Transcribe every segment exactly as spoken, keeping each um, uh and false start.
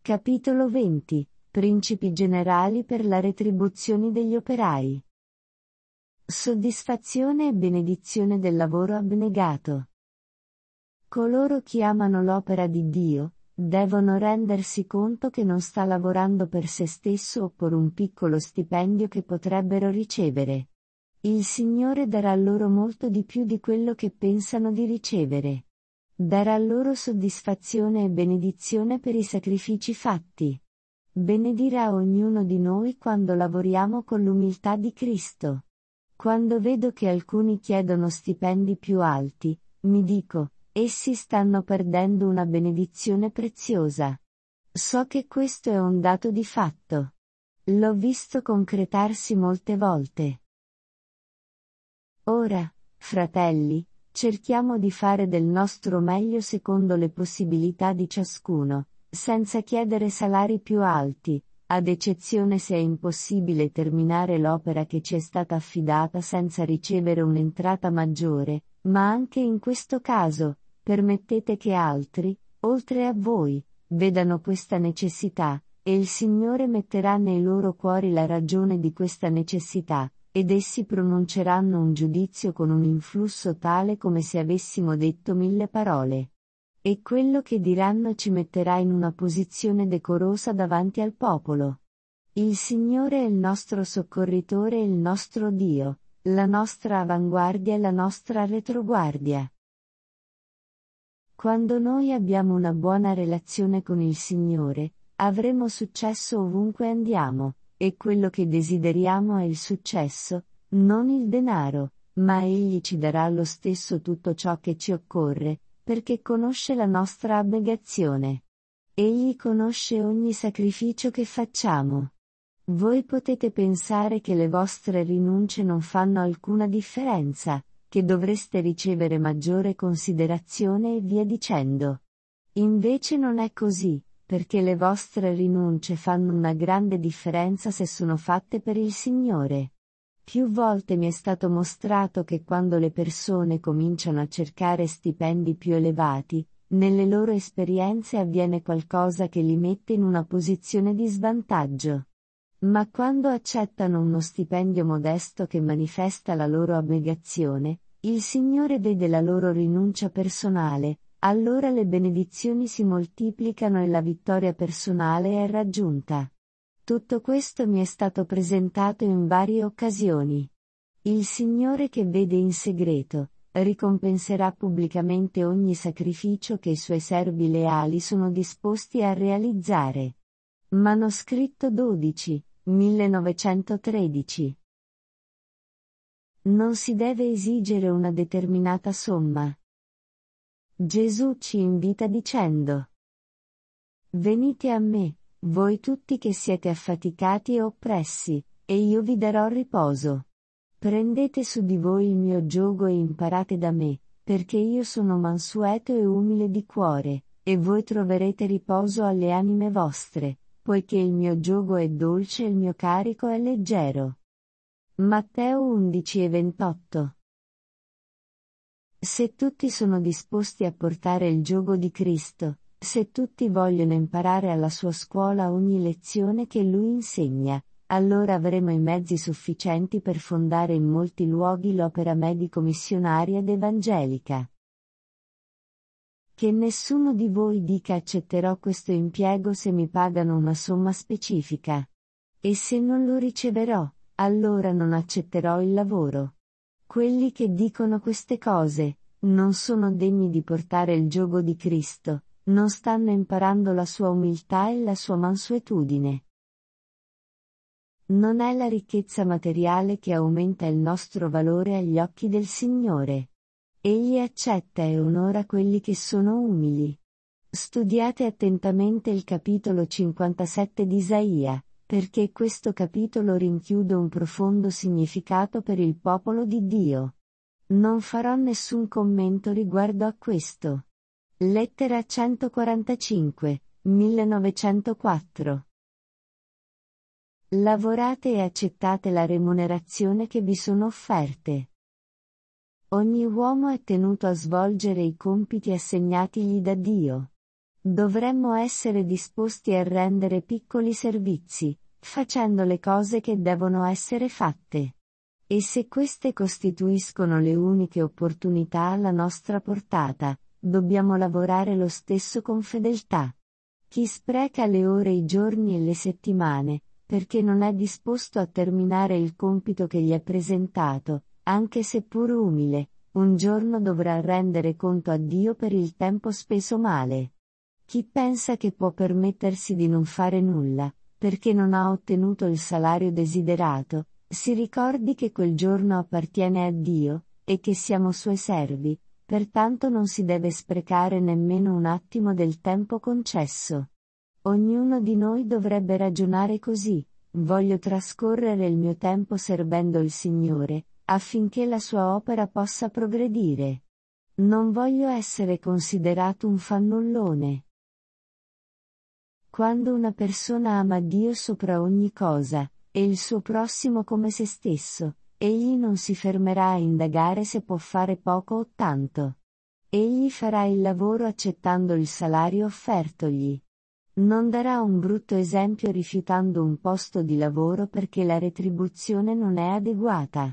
Capitolo venti. Principi generali per la retribuzione degli operai. Soddisfazione e benedizione del lavoro abnegato. Coloro che amano l'opera di Dio, devono rendersi conto che non sta lavorando per se stesso o per un piccolo stipendio che potrebbero ricevere. Il Signore darà loro molto di più di quello che pensano di ricevere. Darà loro soddisfazione e benedizione per i sacrifici fatti. Benedirà ognuno di noi quando lavoriamo con l'umiltà di Cristo. Quando vedo che alcuni chiedono stipendi più alti, mi dico, essi stanno perdendo una benedizione preziosa. So che questo è un dato di fatto. L'ho visto concretarsi molte volte. Ora, fratelli, cerchiamo di fare del nostro meglio secondo le possibilità di ciascuno, senza chiedere salari più alti, ad eccezione se è impossibile terminare l'opera che ci è stata affidata senza ricevere un'entrata maggiore, ma anche in questo caso, permettete che altri, oltre a voi, vedano questa necessità, e il Signore metterà nei loro cuori la ragione di questa necessità, ed essi pronunceranno un giudizio con un influsso tale come se avessimo detto mille parole. E quello che diranno ci metterà in una posizione decorosa davanti al popolo. Il Signore è il nostro soccorritore e il nostro Dio, la nostra avanguardia e la nostra retroguardia. Quando noi abbiamo una buona relazione con il Signore, avremo successo ovunque andiamo, e quello che desideriamo è il successo, non il denaro, ma Egli ci darà lo stesso tutto ciò che ci occorre, perché conosce la nostra abnegazione. Egli conosce ogni sacrificio che facciamo. Voi potete pensare che le vostre rinunce non fanno alcuna differenza, che dovreste ricevere maggiore considerazione e via dicendo. Invece non è così, perché le vostre rinunce fanno una grande differenza se sono fatte per il Signore. Più volte mi è stato mostrato che quando le persone cominciano a cercare stipendi più elevati, nelle loro esperienze avviene qualcosa che li mette in una posizione di svantaggio. Ma quando accettano uno stipendio modesto che manifesta la loro abnegazione, il Signore vede la loro rinuncia personale, allora le benedizioni si moltiplicano e la vittoria personale è raggiunta. Tutto questo mi è stato presentato in varie occasioni. Il Signore che vede in segreto, ricompenserà pubblicamente ogni sacrificio che i Suoi servi leali sono disposti a realizzare. Manoscritto dodici, millenovecentotredici. Non si deve esigere una determinata somma. Gesù ci invita dicendo: Venite a me, voi tutti che siete affaticati e oppressi, e io vi darò riposo. Prendete su di voi il mio giogo e imparate da me, perché io sono mansueto e umile di cuore, e voi troverete riposo alle anime vostre, poiché il mio giogo è dolce e il mio carico è leggero. Matteo undici e ventotto. Se tutti sono disposti a portare il giogo di Cristo, se tutti vogliono imparare alla sua scuola ogni lezione che Lui insegna, allora avremo i mezzi sufficienti per fondare in molti luoghi l'opera medico-missionaria ed evangelica. Che nessuno di voi dica accetterò questo impiego se mi pagano una somma specifica. E se non lo riceverò, allora non accetterò il lavoro. Quelli che dicono queste cose, non sono degni di portare il giogo di Cristo, non stanno imparando la sua umiltà e la sua mansuetudine. Non è la ricchezza materiale che aumenta il nostro valore agli occhi del Signore. Egli accetta e onora quelli che sono umili. Studiate attentamente il capitolo cinquantasette di Isaia, perché questo capitolo rinchiude un profondo significato per il popolo di Dio. Non farò nessun commento riguardo a questo. Lettera centoquarantacinque, millenovecentoquattro. Lavorate e accettate la remunerazione che vi sono offerte. Ogni uomo è tenuto a svolgere i compiti assegnatigli da Dio. Dovremmo essere disposti a rendere piccoli servizi, facendo le cose che devono essere fatte. E se queste costituiscono le uniche opportunità alla nostra portata, dobbiamo lavorare lo stesso con fedeltà. Chi spreca le ore, i giorni e le settimane, perché non è disposto a terminare il compito che gli è presentato, anche seppur umile, un giorno dovrà rendere conto a Dio per il tempo speso male. Chi pensa che può permettersi di non fare nulla, perché non ha ottenuto il salario desiderato, si ricordi che quel giorno appartiene a Dio, e che siamo Suoi servi, pertanto non si deve sprecare nemmeno un attimo del tempo concesso. Ognuno di noi dovrebbe ragionare così: voglio trascorrere il mio tempo servendo il Signore, affinché la sua opera possa progredire. Non voglio essere considerato un fannullone. Quando una persona ama Dio sopra ogni cosa, e il suo prossimo come se stesso, egli non si fermerà a indagare se può fare poco o tanto. Egli farà il lavoro accettando il salario offertogli. Non darà un brutto esempio rifiutando un posto di lavoro perché la retribuzione non è adeguata.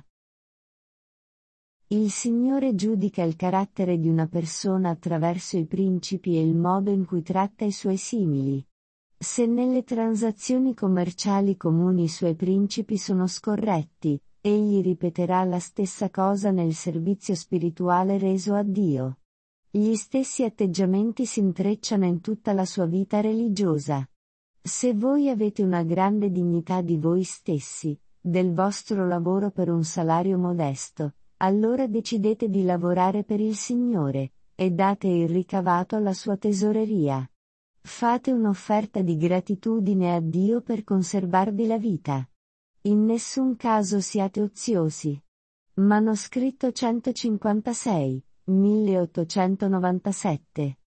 Il Signore giudica il carattere di una persona attraverso i principi e il modo in cui tratta i suoi simili. Se nelle transazioni commerciali comuni i suoi principi sono scorretti, egli ripeterà la stessa cosa nel servizio spirituale reso a Dio. Gli stessi atteggiamenti si intrecciano in tutta la sua vita religiosa. Se voi avete una grande dignità di voi stessi, del vostro lavoro per un salario modesto, allora decidete di lavorare per il Signore, e date il ricavato alla sua tesoreria. Fate un'offerta di gratitudine a Dio per conservarvi la vita. In nessun caso siate oziosi. Manoscritto centocinquantasei, milleottocentonovantasette.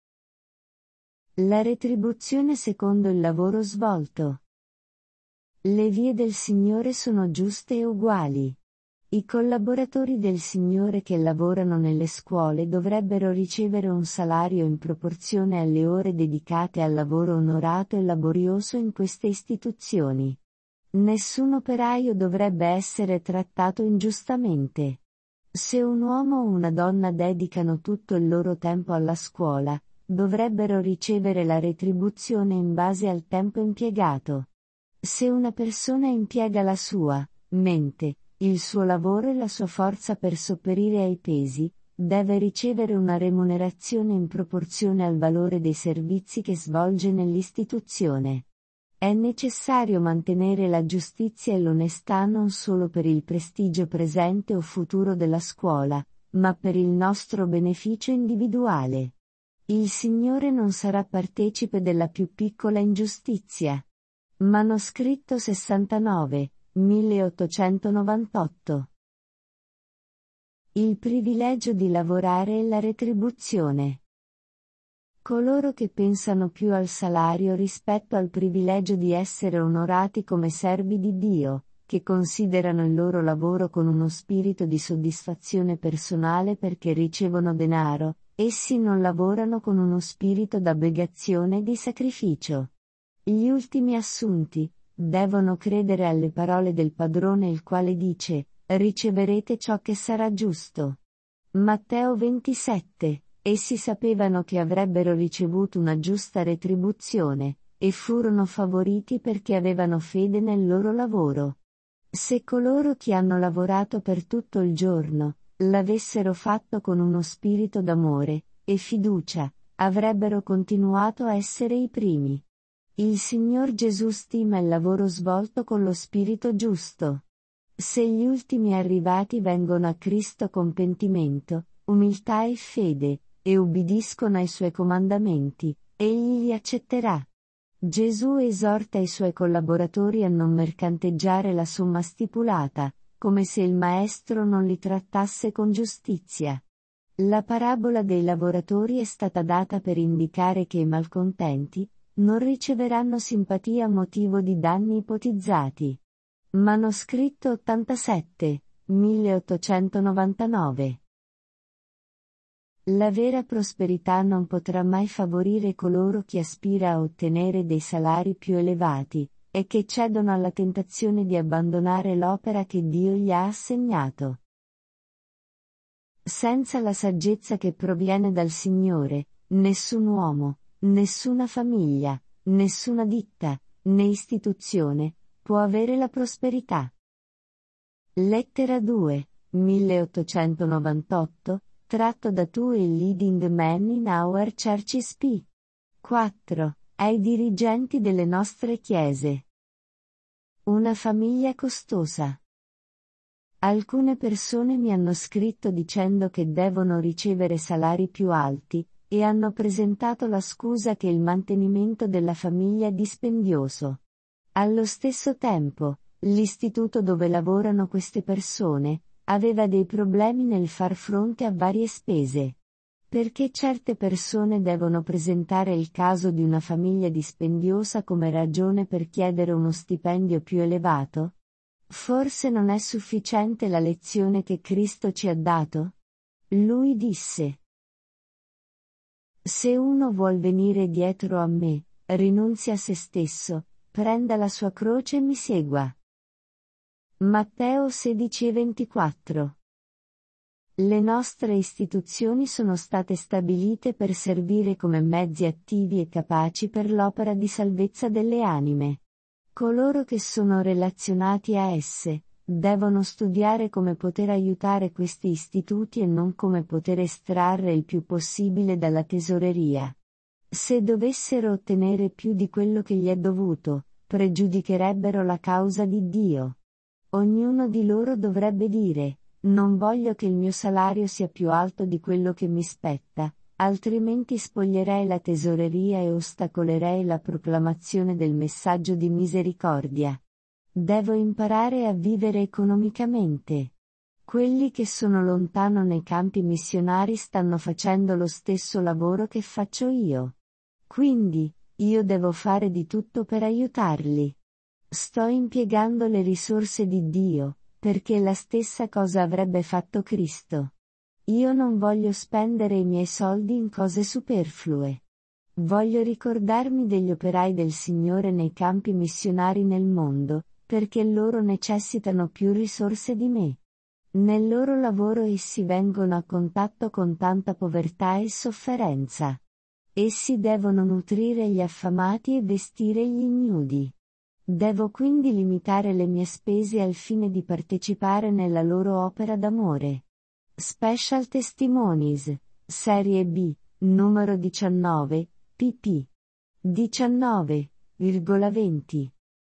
La retribuzione secondo il lavoro svolto. Le vie del Signore sono giuste e uguali. I collaboratori del Signore che lavorano nelle scuole dovrebbero ricevere un salario in proporzione alle ore dedicate al lavoro onorato e laborioso in queste istituzioni. Nessun operaio dovrebbe essere trattato ingiustamente. Se un uomo o una donna dedicano tutto il loro tempo alla scuola, dovrebbero ricevere la retribuzione in base al tempo impiegato. Se una persona impiega la sua mente, il suo lavoro e la sua forza per sopperire ai pesi, deve ricevere una remunerazione in proporzione al valore dei servizi che svolge nell'istituzione. È necessario mantenere la giustizia e l'onestà non solo per il prestigio presente o futuro della scuola, ma per il nostro beneficio individuale. Il Signore non sarà partecipe della più piccola ingiustizia. Manoscritto sessantanove, milleottocentonovantotto. Il privilegio di lavorare e la retribuzione. Coloro che pensano più al salario rispetto al privilegio di essere onorati come servi di Dio, che considerano il loro lavoro con uno spirito di soddisfazione personale perché ricevono denaro, essi non lavorano con uno spirito d'abnegazione e di sacrificio. Gli ultimi assunti devono credere alle parole del padrone, il quale dice: riceverete ciò che sarà giusto. Matteo ventisette. Essi sapevano che avrebbero ricevuto una giusta retribuzione, e furono favoriti perché avevano fede nel loro lavoro. Se coloro che hanno lavorato per tutto il giorno, l'avessero fatto con uno spirito d'amore e fiducia, avrebbero continuato a essere i primi. Il Signor Gesù stima il lavoro svolto con lo spirito giusto. Se gli ultimi arrivati vengono a Cristo con pentimento, umiltà e fede, e ubbidiscono ai Suoi comandamenti, Egli li accetterà. Gesù esorta i Suoi collaboratori a non mercanteggiare la somma stipulata, come se il Maestro non li trattasse con giustizia. La parabola dei lavoratori è stata data per indicare che i malcontenti non riceveranno simpatia a motivo di danni ipotizzati. Manoscritto ottantasette, milleottocentonovantanove. La vera prosperità non potrà mai favorire coloro che aspira a ottenere dei salari più elevati, e che cedono alla tentazione di abbandonare l'opera che Dio gli ha assegnato. Senza la saggezza che proviene dal Signore, nessun uomo, nessuna famiglia, nessuna ditta, né istituzione, può avere la prosperità. Lettera due, milleottocentonovantotto, tratto da Two Leading Men in Our Churches p. quattro, ai dirigenti delle nostre chiese. Una famiglia costosa. Alcune persone mi hanno scritto dicendo che devono ricevere salari più alti, e hanno presentato la scusa che il mantenimento della famiglia è dispendioso. Allo stesso tempo, l'istituto dove lavorano queste persone, aveva dei problemi nel far fronte a varie spese. Perché certe persone devono presentare il caso di una famiglia dispendiosa come ragione per chiedere uno stipendio più elevato? Forse non è sufficiente la lezione che Cristo ci ha dato? Lui disse: Se uno vuol venire dietro a me, rinunzi a se stesso, prenda la sua croce e mi segua. Matteo sedici e ventiquattro. Le nostre istituzioni sono state stabilite per servire come mezzi attivi e capaci per l'opera di salvezza delle anime. Coloro che sono relazionati a esse, devono studiare come poter aiutare questi istituti e non come poter estrarre il più possibile dalla tesoreria. Se dovessero ottenere più di quello che gli è dovuto, pregiudicherebbero la causa di Dio. Ognuno di loro dovrebbe dire: non voglio che il mio salario sia più alto di quello che mi spetta, altrimenti spoglierei la tesoreria e ostacolerei la proclamazione del messaggio di misericordia. Devo imparare a vivere economicamente. Quelli che sono lontano nei campi missionari stanno facendo lo stesso lavoro che faccio io. Quindi, io devo fare di tutto per aiutarli. Sto impiegando le risorse di Dio, perché la stessa cosa avrebbe fatto Cristo. Io non voglio spendere i miei soldi in cose superflue. Voglio ricordarmi degli operai del Signore nei campi missionari nel mondo, perché loro necessitano più risorse di me. Nel loro lavoro essi vengono a contatto con tanta povertà e sofferenza. Essi devono nutrire gli affamati e vestire gli ignudi. Devo quindi limitare le mie spese al fine di partecipare nella loro opera d'amore. Special Testimonies, Serie B, numero diciannove, pp. diciannove virgola venti.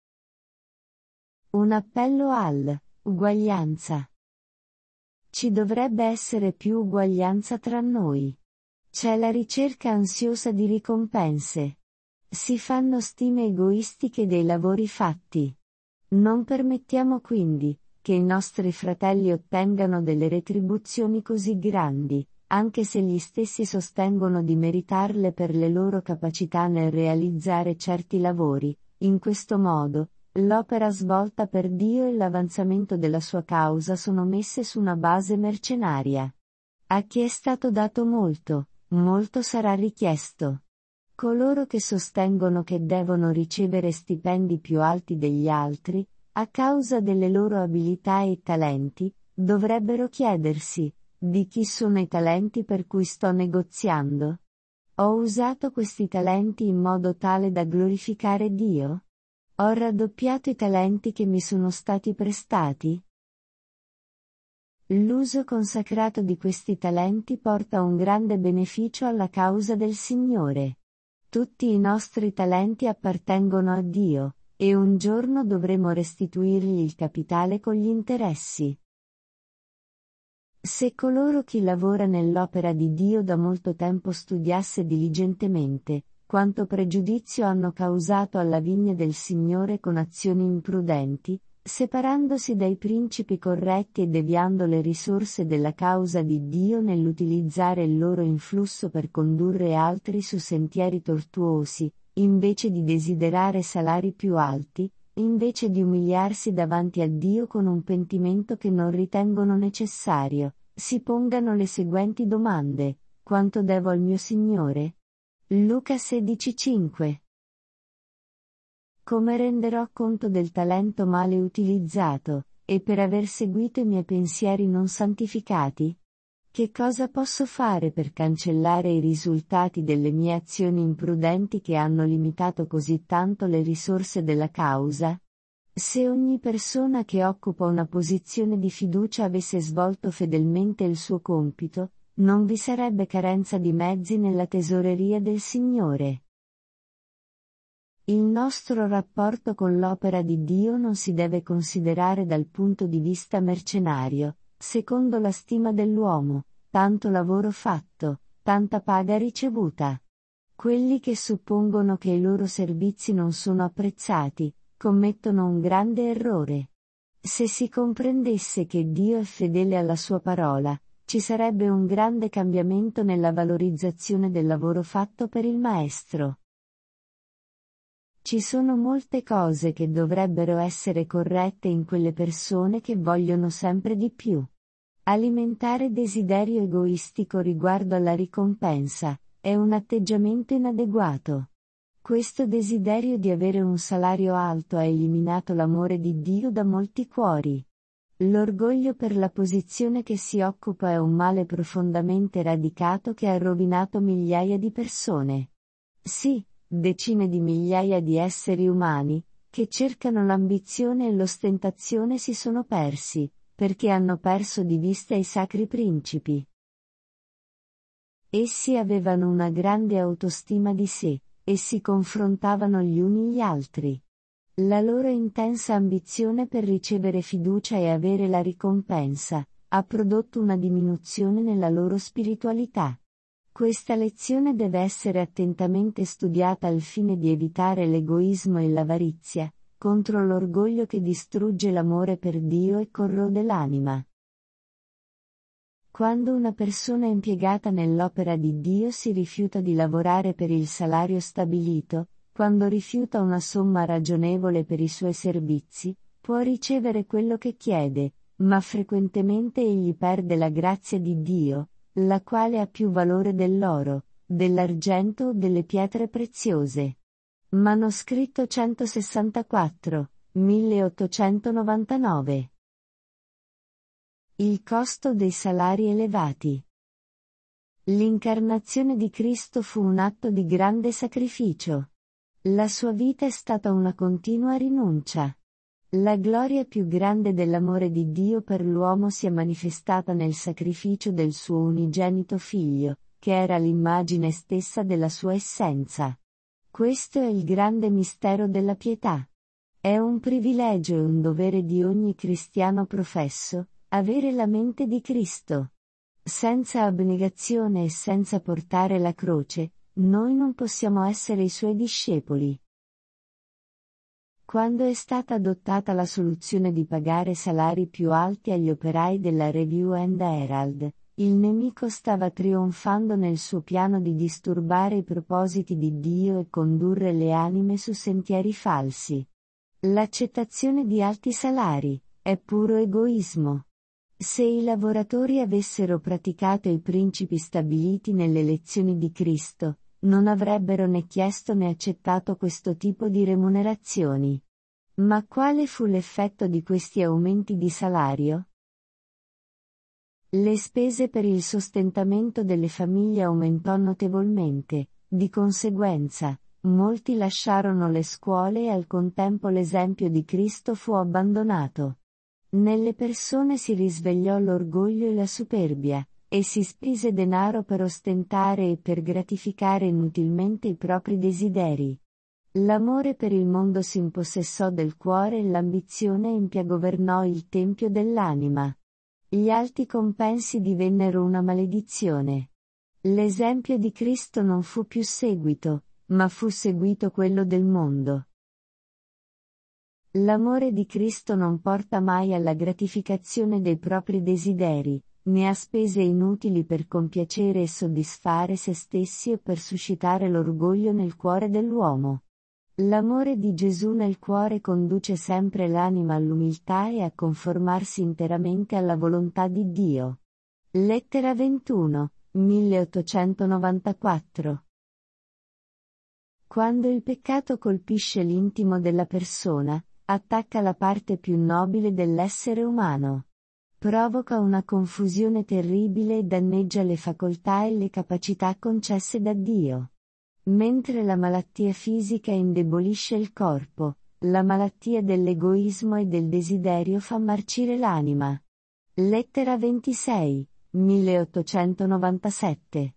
Un appello al uguaglianza. Ci dovrebbe essere più uguaglianza tra noi. C'è la ricerca ansiosa di ricompense. Si fanno stime egoistiche dei lavori fatti. Non permettiamo quindi che i nostri fratelli ottengano delle retribuzioni così grandi, anche se gli stessi sostengono di meritarle per le loro capacità nel realizzare certi lavori. In questo modo, l'opera svolta per Dio e l'avanzamento della sua causa sono messe su una base mercenaria. A chi è stato dato molto, molto sarà richiesto. Coloro che sostengono che devono ricevere stipendi più alti degli altri, a causa delle loro abilità e talenti, dovrebbero chiedersi: di chi sono i talenti per cui sto negoziando? Ho usato questi talenti in modo tale da glorificare Dio? Ho raddoppiato i talenti che mi sono stati prestati? L'uso consacrato di questi talenti porta un grande beneficio alla causa del Signore. Tutti i nostri talenti appartengono a Dio, e un giorno dovremo restituirgli il capitale con gli interessi. Se coloro che lavora nell'opera di Dio da molto tempo studiasse diligentemente, quanto pregiudizio hanno causato alla vigna del Signore con azioni imprudenti, separandosi dai principi corretti e deviando le risorse della causa di Dio nell'utilizzare il loro influsso per condurre altri su sentieri tortuosi, invece di desiderare salari più alti, invece di umiliarsi davanti a Dio con un pentimento che non ritengono necessario, si pongano le seguenti domande: quanto devo al mio Signore? Luca sedici cinque. Come renderò conto del talento male utilizzato, e per aver seguito i miei pensieri non santificati? Che cosa posso fare per cancellare i risultati delle mie azioni imprudenti che hanno limitato così tanto le risorse della causa? Se ogni persona che occupa una posizione di fiducia avesse svolto fedelmente il suo compito, non vi sarebbe carenza di mezzi nella tesoreria del Signore. Il nostro rapporto con l'opera di Dio non si deve considerare dal punto di vista mercenario, secondo la stima dell'uomo, tanto lavoro fatto, tanta paga ricevuta. Quelli che suppongono che i loro servizi non sono apprezzati, commettono un grande errore. Se si comprendesse che Dio è fedele alla sua parola, ci sarebbe un grande cambiamento nella valorizzazione del lavoro fatto per il Maestro. Ci sono molte cose che dovrebbero essere corrette in quelle persone che vogliono sempre di più. Alimentare desiderio egoistico riguardo alla ricompensa è un atteggiamento inadeguato. Questo desiderio di avere un salario alto ha eliminato l'amore di Dio da molti cuori. L'orgoglio per la posizione che si occupa è un male profondamente radicato che ha rovinato migliaia di persone. Sì, decine di migliaia di esseri umani, che cercano l'ambizione e l'ostentazione si sono persi, perché hanno perso di vista i sacri principi. Essi avevano una grande autostima di sé, e si confrontavano gli uni gli altri. La loro intensa ambizione per ricevere fiducia e avere la ricompensa, ha prodotto una diminuzione nella loro spiritualità. Questa lezione deve essere attentamente studiata al fine di evitare l'egoismo e l'avarizia, contro l'orgoglio che distrugge l'amore per Dio e corrode l'anima. Quando una persona impiegata nell'opera di Dio si rifiuta di lavorare per il salario stabilito, quando rifiuta una somma ragionevole per i suoi servizi, può ricevere quello che chiede, ma frequentemente egli perde la grazia di Dio, la quale ha più valore dell'oro, dell'argento o delle pietre preziose. Manoscritto centosessantaquattro, milleottocentonovantanove. Il costo dei salari elevati. L'incarnazione di Cristo fu un atto di grande sacrificio. La sua vita è stata una continua rinuncia. La gloria più grande dell'amore di Dio per l'uomo si è manifestata nel sacrificio del suo unigenito Figlio, che era l'immagine stessa della sua essenza. Questo è il grande mistero della pietà. È un privilegio e un dovere di ogni cristiano professo, avere la mente di Cristo. Senza abnegazione e senza portare la croce, noi non possiamo essere i suoi discepoli. Quando è stata adottata la soluzione di pagare salari più alti agli operai della Review and Herald, il nemico stava trionfando nel suo piano di disturbare i propositi di Dio e condurre le anime su sentieri falsi. L'accettazione di alti salari è puro egoismo. Se i lavoratori avessero praticato i principi stabiliti nelle lezioni di Cristo, non avrebbero né chiesto né accettato questo tipo di remunerazioni. Ma quale fu l'effetto di questi aumenti di salario? Le spese per il sostentamento delle famiglie aumentò notevolmente, di conseguenza, molti lasciarono le scuole e al contempo l'esempio di Cristo fu abbandonato. Nelle persone si risvegliò l'orgoglio e la superbia, e si spese denaro per ostentare e per gratificare inutilmente i propri desideri. L'amore per il mondo si impossessò del cuore e l'ambizione empia governò il tempio dell'anima. Gli alti compensi divennero una maledizione. L'esempio di Cristo non fu più seguito, ma fu seguito quello del mondo. L'amore di Cristo non porta mai alla gratificazione dei propri desideri, né a spese inutili per compiacere e soddisfare se stessi o per suscitare l'orgoglio nel cuore dell'uomo. L'amore di Gesù nel cuore conduce sempre l'anima all'umiltà e a conformarsi interamente alla volontà di Dio. Lettera ventuno, milleottocentonovantaquattro. Quando il peccato colpisce l'intimo della persona, attacca la parte più nobile dell'essere umano. Provoca una confusione terribile e danneggia le facoltà e le capacità concesse da Dio. Mentre la malattia fisica indebolisce il corpo, la malattia dell'egoismo e del desiderio fa marcire l'anima. Lettera ventisei, milleottocentonovantasette.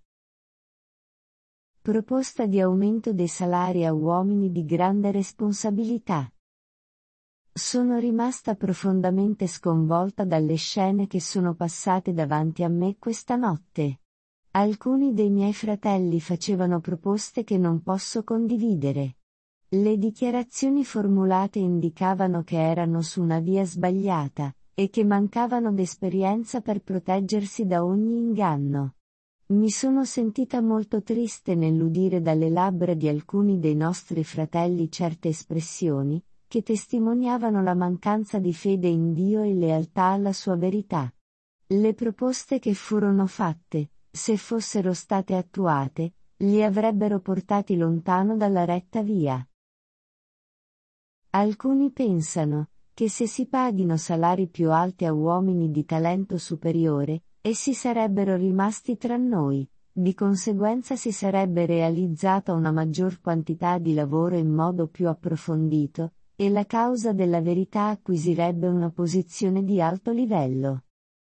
Proposta di aumento dei salari a uomini di grande responsabilità. Sono rimasta profondamente sconvolta dalle scene che sono passate davanti a me questa notte. Alcuni dei miei fratelli facevano proposte che non posso condividere. Le dichiarazioni formulate indicavano che erano su una via sbagliata, e che mancavano d'esperienza per proteggersi da ogni inganno. Mi sono sentita molto triste nell'udire dalle labbra di alcuni dei nostri fratelli certe espressioni, che testimoniavano la mancanza di fede in Dio e lealtà alla sua verità. Le proposte che furono fatte, se fossero state attuate, li avrebbero portati lontano dalla retta via. Alcuni pensano che se si paghino salari più alti a uomini di talento superiore, essi sarebbero rimasti tra noi, di conseguenza si sarebbe realizzata una maggior quantità di lavoro in modo più approfondito, e la causa della verità acquisirebbe una posizione di alto livello.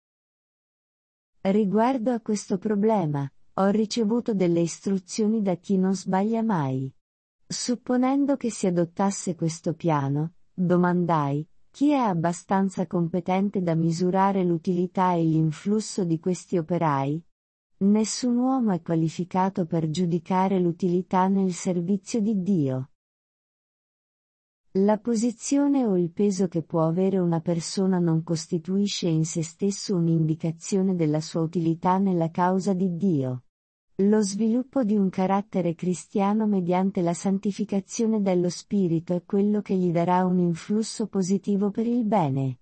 Riguardo a questo problema, ho ricevuto delle istruzioni da chi non sbaglia mai. Supponendo che si adottasse questo piano, domandai, chi è abbastanza competente da misurare l'utilità e l'influsso di questi operai? Nessun uomo è qualificato per giudicare l'utilità nel servizio di Dio. La posizione o il peso che può avere una persona non costituisce in se stesso un'indicazione della sua utilità nella causa di Dio. Lo sviluppo di un carattere cristiano mediante la santificazione dello Spirito è quello che gli darà un influsso positivo per il bene.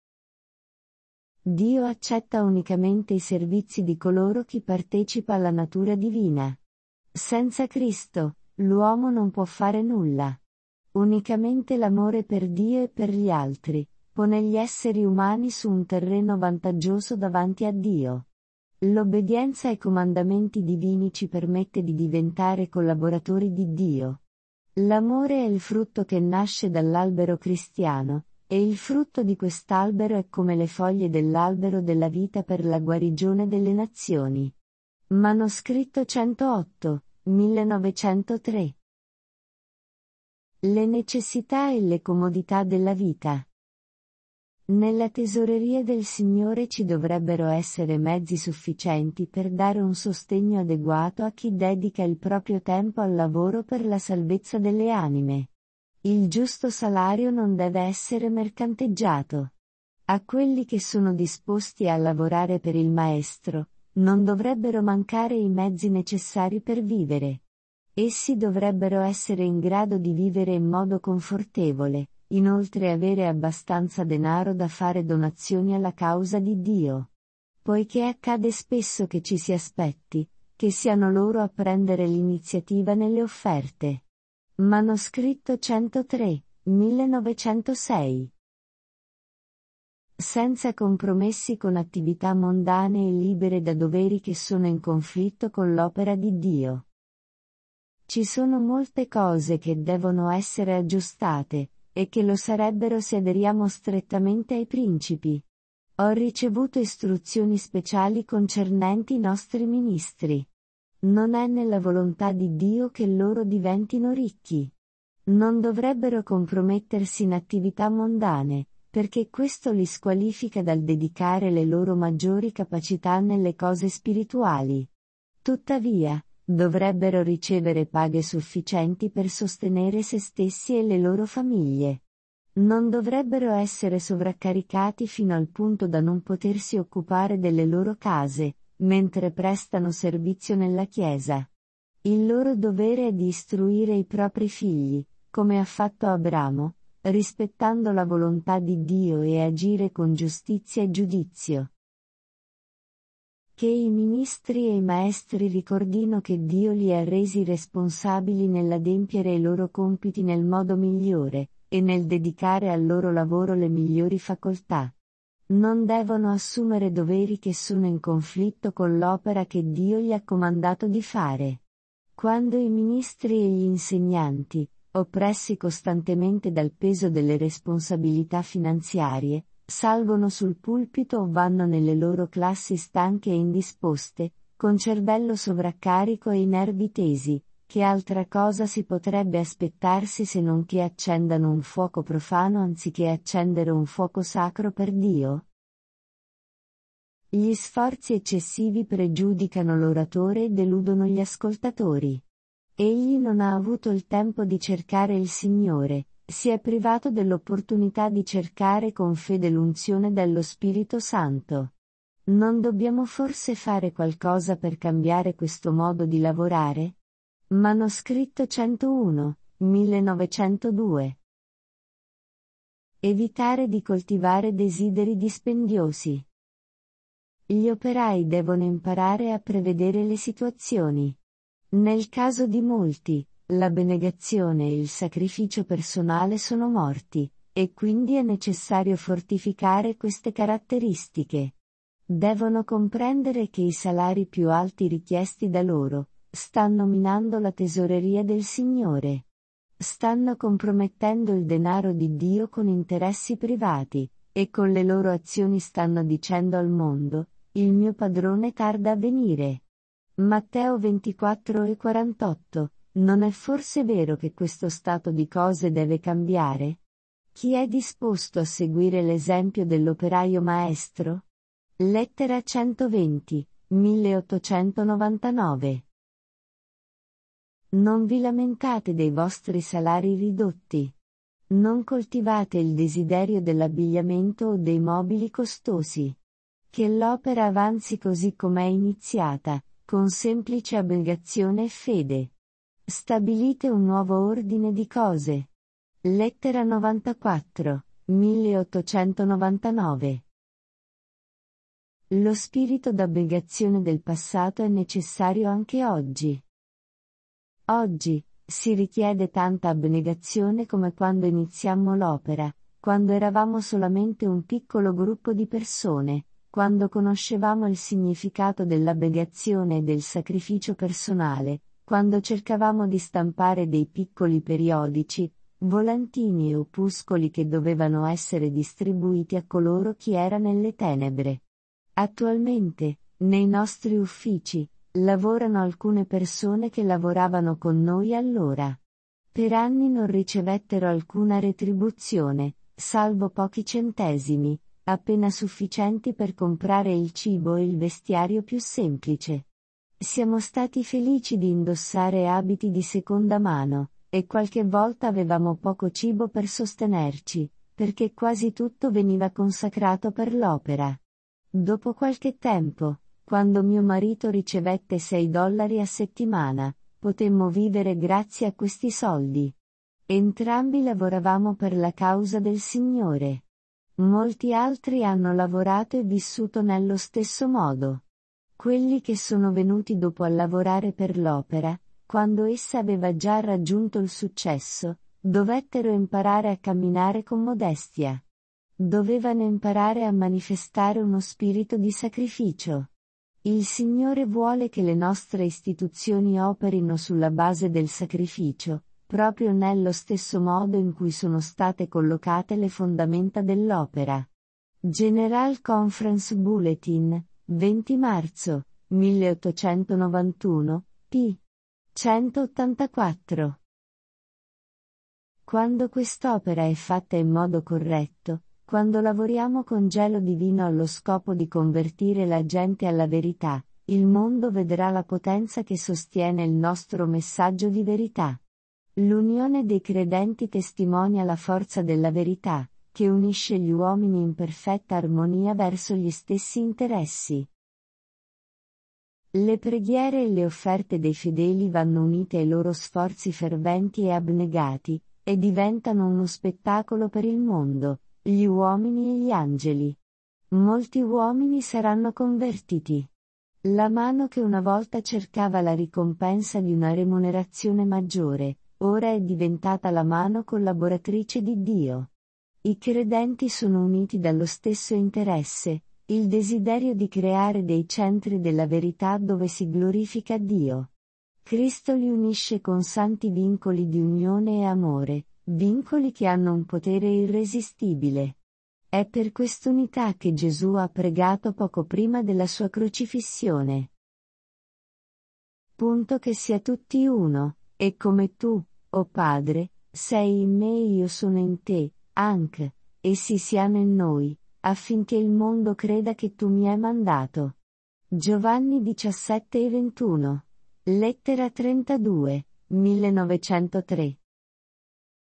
Dio accetta unicamente i servizi di coloro chi partecipa alla natura divina. Senza Cristo, l'uomo non può fare nulla. Unicamente l'amore per Dio e per gli altri pone gli esseri umani su un terreno vantaggioso davanti a Dio. L'obbedienza ai comandamenti divini ci permette di diventare collaboratori di Dio. L'amore è il frutto che nasce dall'albero cristiano, e il frutto di quest'albero è come le foglie dell'albero della vita per la guarigione delle nazioni. Manoscritto centootto, millenovecentotre. Le necessità e le comodità della vita. Nella tesoreria del Signore ci dovrebbero essere mezzi sufficienti per dare un sostegno adeguato a chi dedica il proprio tempo al lavoro per la salvezza delle anime. Il giusto salario non deve essere mercanteggiato. A quelli che sono disposti a lavorare per il Maestro, non dovrebbero mancare i mezzi necessari per vivere. Essi dovrebbero essere in grado di vivere in modo confortevole, inoltre avere abbastanza denaro da fare donazioni alla causa di Dio. Poiché accade spesso che ci si aspetti, che siano loro a prendere l'iniziativa nelle offerte. Manoscritto centotre, millenovecentosei. Senza compromessi con attività mondane e libere da doveri che sono in conflitto con l'opera di Dio. Ci sono molte cose che devono essere aggiustate, e che lo sarebbero se aderiamo strettamente ai principi. Ho ricevuto istruzioni speciali concernenti i nostri ministri. Non è nella volontà di Dio che loro diventino ricchi. Non dovrebbero compromettersi in attività mondane, perché questo li squalifica dal dedicare le loro maggiori capacità nelle cose spirituali. Tuttavia, dovrebbero ricevere paghe sufficienti per sostenere se stessi e le loro famiglie. Non dovrebbero essere sovraccaricati fino al punto da non potersi occupare delle loro case, mentre prestano servizio nella Chiesa. Il loro dovere è di istruire i propri figli, come ha fatto Abramo, rispettando la volontà di Dio e agire con giustizia e giudizio. Che i ministri e i maestri ricordino che Dio li ha resi responsabili nell'adempiere i loro compiti nel modo migliore, e nel dedicare al loro lavoro le migliori facoltà. Non devono assumere doveri che sono in conflitto con l'opera che Dio gli ha comandato di fare. Quando i ministri e gli insegnanti, oppressi costantemente dal peso delle responsabilità finanziarie, salgono sul pulpito o vanno nelle loro classi stanche e indisposte, con cervello sovraccarico e i nervi tesi, che altra cosa si potrebbe aspettarsi se non che accendano un fuoco profano anziché accendere un fuoco sacro per Dio? Gli sforzi eccessivi pregiudicano l'oratore e deludono gli ascoltatori. Egli non ha avuto il tempo di cercare il Signore, si è privato dell'opportunità di cercare con fede l'unzione dello Spirito Santo. Non dobbiamo forse fare qualcosa per cambiare questo modo di lavorare? Manoscritto centouno, millenovecentodue. Evitare di coltivare desideri dispendiosi. Gli operai devono imparare a prevedere le situazioni. Nel caso di molti, l'abnegazione e il sacrificio personale sono morti, e quindi è necessario fortificare queste caratteristiche. Devono comprendere che i salari più alti richiesti da loro, stanno minando la tesoreria del Signore. Stanno compromettendo il denaro di Dio con interessi privati, e con le loro azioni stanno dicendo al mondo, il mio padrone tarda a venire. Matteo ventiquattro e quarantotto, non è forse vero che questo stato di cose deve cambiare? Chi è disposto a seguire l'esempio dell'operaio maestro? Lettera centoventi, milleottocentonovantanove. Non vi lamentate dei vostri salari ridotti. Non coltivate il desiderio dell'abbigliamento o dei mobili costosi. Che l'opera avanzi così com'è iniziata, con semplice abnegazione e fede. Stabilite un nuovo ordine di cose. Lettera novantaquattro, milleottocentonovantanove. Lo spirito d'abnegazione del passato è necessario anche oggi. Oggi, si richiede tanta abnegazione come quando iniziammo l'opera, quando eravamo solamente un piccolo gruppo di persone, quando conoscevamo il significato dell'abnegazione e del sacrificio personale, quando cercavamo di stampare dei piccoli periodici, volantini e opuscoli che dovevano essere distribuiti a coloro chi era nelle tenebre. Attualmente, nei nostri uffici, lavorano alcune persone che lavoravano con noi allora. Per anni non ricevettero alcuna retribuzione, salvo pochi centesimi, appena sufficienti per comprare il cibo e il vestiario più semplice. Siamo stati felici di indossare abiti di seconda mano, e qualche volta avevamo poco cibo per sostenerci, perché quasi tutto veniva consacrato per l'opera. Dopo qualche tempo, quando mio marito ricevette sei dollari a settimana, potemmo vivere grazie a questi soldi. Entrambi lavoravamo per la causa del Signore. Molti altri hanno lavorato e vissuto nello stesso modo. Quelli che sono venuti dopo a lavorare per l'opera, quando essa aveva già raggiunto il successo, dovettero imparare a camminare con modestia. Dovevano imparare a manifestare uno spirito di sacrificio. Il Signore vuole che le nostre istituzioni operino sulla base del sacrificio, proprio nello stesso modo in cui sono state collocate le fondamenta dell'opera. General Conference Bulletin, venti marzo, milleottocentonovantuno, p. centottantaquattro. Quando quest'opera è fatta in modo corretto, quando lavoriamo con gelo divino allo scopo di convertire la gente alla verità, il mondo vedrà la potenza che sostiene il nostro messaggio di verità. L'unione dei credenti testimonia la forza della verità, che unisce gli uomini in perfetta armonia verso gli stessi interessi. Le preghiere e le offerte dei fedeli vanno unite ai loro sforzi ferventi e abnegati, e diventano uno spettacolo per il mondo, gli uomini e gli angeli. Molti uomini saranno convertiti. La mano che una volta cercava la ricompensa di una remunerazione maggiore, ora è diventata la mano collaboratrice di Dio. I credenti sono uniti dallo stesso interesse, il desiderio di creare dei centri della verità dove si glorifica Dio. Cristo li unisce con santi vincoli di unione e amore, vincoli che hanno un potere irresistibile. È per quest'unità che Gesù ha pregato poco prima della sua crocifissione. Punto che sia tutti uno, e come tu, o Padre, sei in me e io sono in te, anche, essi siano in noi, affinché il mondo creda che tu mi hai mandato. Giovanni diciassette e ventuno. Lettera trentadue, millenovecentotre.